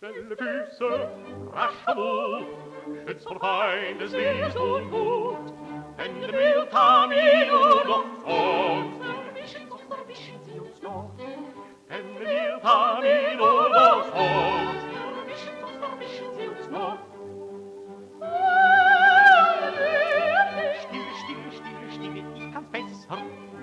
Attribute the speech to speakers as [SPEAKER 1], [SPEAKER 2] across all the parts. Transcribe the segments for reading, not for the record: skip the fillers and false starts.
[SPEAKER 1] schnelle Füße, rascher Mut, schützt vor Feindeslieb und Mut. Denn den Miltamino noch sonst verwischen sie uns noch. Denn den Miltamino noch sonst verwischen sie uns noch. Stille, ich kann's besser.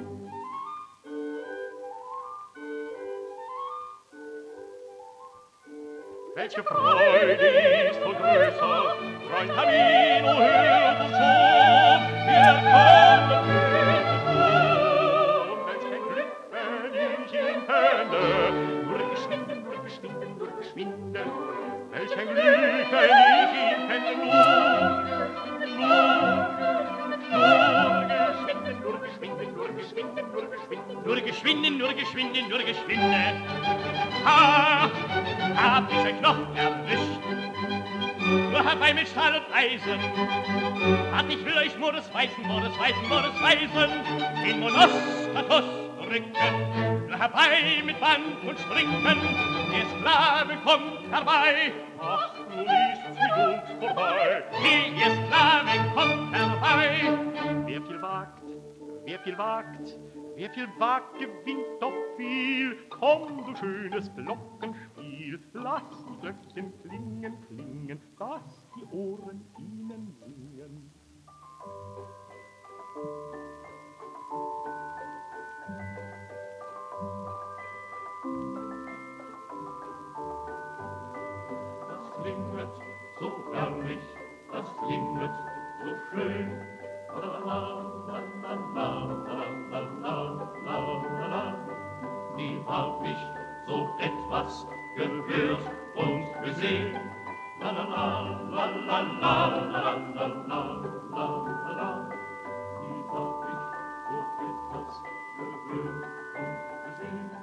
[SPEAKER 1] Welche Freude ist wohl größer, Freund Tamino hört uns schon, wir kommen schon. Welch ein Glück, wenn ich ihn fände, nur geschwinde. Welch ein Glück, wenn ich ihn fände, nur geschwinde. Ha, hab ich euch noch erwischt. Nur herbei mit Stahl und Eisen. Wart, ich will euch Modesweisen, den Monostatos drücken. Nur herbei mit Band und Stricken, der Sklave kommt herbei. Ach, nun ist's mit uns vorbei. Der Sklave kommt herbei. Wer viel wagt, gewinnt doch viel. Komm, du schönes Glockenspiel, lass die Glöckchen klingen, dass die Ohren ihnen singen. Das klinget so herrlich, das klinget so schön. Nie hab ich so etwas gehört und gesehen. La la la la la la la la la la la. Nie hab ich so etwas gehört und gesehen.